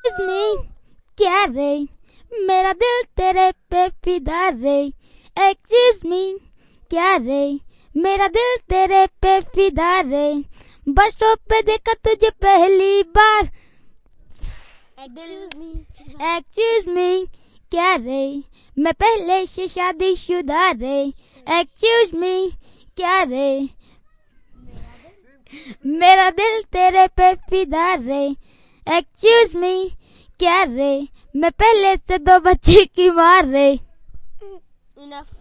मी क्या रे, मेरा दिल तेरे पे फिदा रे। एक्सक्यूज मी क्या रे, मेरा दिल तेरे पे फिदा रे। बस स्टॉप पे देखा तुझे पहली बार। एक्सक्यूज मी क्या रे, मैं पहले से शादीशुदा रे। एक्सक्यूज मी क्या रे, मेरा दिल तेरे पे फिदा रे। एक्सक्यूज मी क्या रे, मैं पहले से 2 बच्चे की माँ रे। Enough.